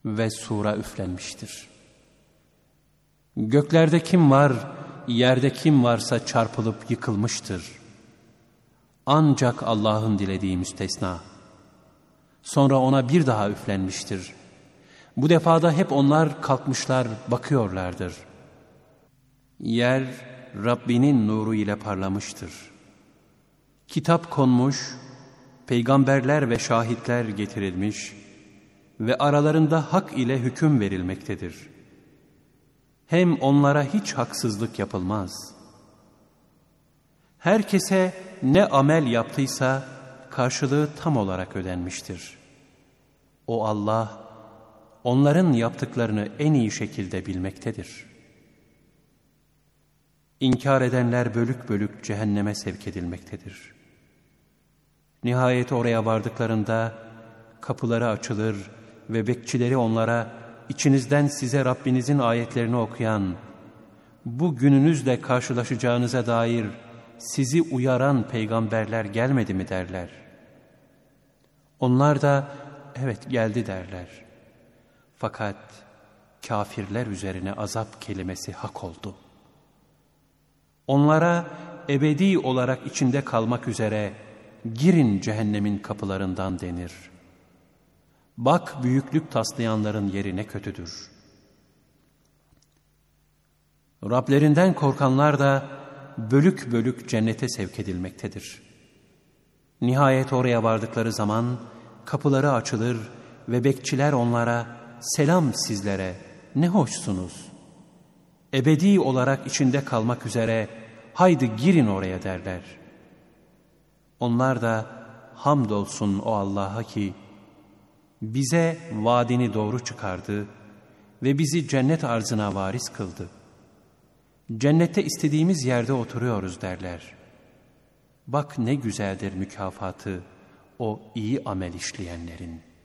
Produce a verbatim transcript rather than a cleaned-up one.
ve sura üflenmiştir. Göklerde kim var, yerde kim varsa çarpılıp yıkılmıştır. Ancak Allah'ın dilediği müstesna. Sonra ona bir daha üflenmiştir. Bu defada hep onlar kalkmışlar, bakıyorlardır. Yer Rabbinin nuru ile parlamıştır. Kitap konmuş, peygamberler ve şahitler getirilmiş ve aralarında hak ile hüküm verilmektedir. Hem onlara hiç haksızlık yapılmaz. Herkese ne amel yaptıysa karşılığı tam olarak ödenmiştir. O Allah, onların yaptıklarını en iyi şekilde bilmektedir. İnkar edenler bölük bölük cehenneme sevk edilmektedir. Nihayet oraya vardıklarında kapıları açılır ve bekçileri onlara, içinizden size Rabbinizin ayetlerini okuyan, bu gününüzle karşılaşacağınıza dair sizi uyaran peygamberler gelmedi mi derler. Onlar da evet geldi derler. Fakat kafirler üzerine azap kelimesi hak oldu. Onlara ebedi olarak içinde kalmak üzere girin cehennemin kapılarından denir. Bak büyüklük taslayanların yeri ne kötüdür. Rablerinden korkanlar da bölük bölük cennete sevk edilmektedir. Nihayet oraya vardıkları zaman kapıları açılır ve bekçiler onlara, selam sizlere, ne hoşsunuz. Ebedi olarak içinde kalmak üzere haydi girin oraya derler. Onlar da hamdolsun o Allah'a ki bize vaadini doğru çıkardı ve bizi cennet arzına varis kıldı. Cennette istediğimiz yerde oturuyoruz derler. Bak ne güzeldir mükafatı o iyi amel işleyenlerin.